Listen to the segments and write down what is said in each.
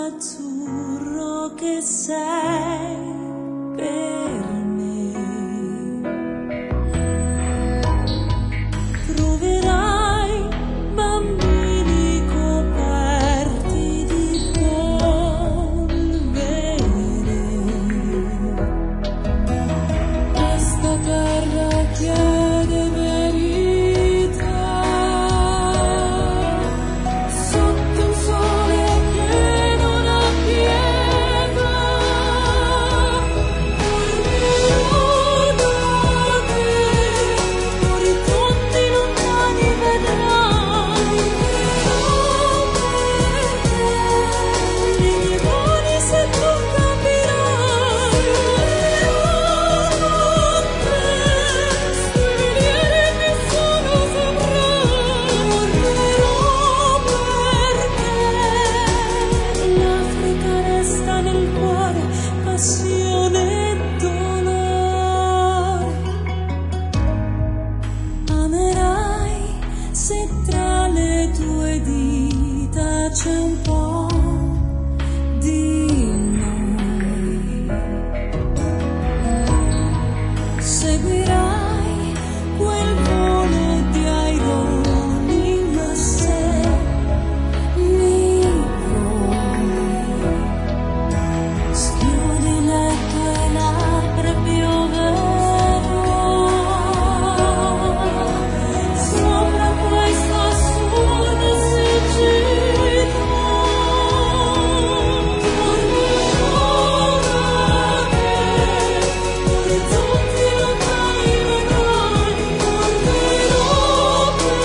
azzurro che sei per me. Troverai bambini coperti di polvere. Questa terra chiede verità sotto un sole che non ha pietà. Dormirò da te, orizzonti lontani vedrai. Nei miei mani se tu capirai. Scrivere che sono saprai. Perché l'Africa resta nel cuore, passione e dolore. Amerai se tra le tue dita c'è un po' di noi. Seguirai quel volo di aironi, ma se mi vuoi, schiudi le tue labbra e pioverò sopra questa assurda siccità. Dormirò da te, orizzonti lontani vedrai. Dormirò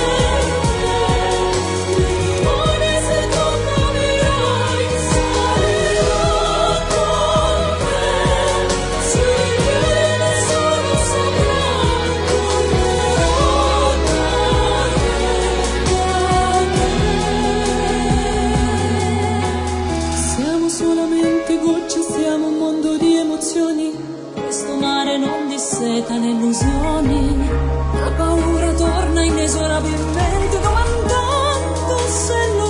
perché nei mani se tu capirai. Sarò con te, se viene solo saprai. Tornerò da te. Siamo solamente gocce, siamo un mondo di emozioni. Questo mare non disseta le illusioni. La paura torna inesorabilmente, domandando se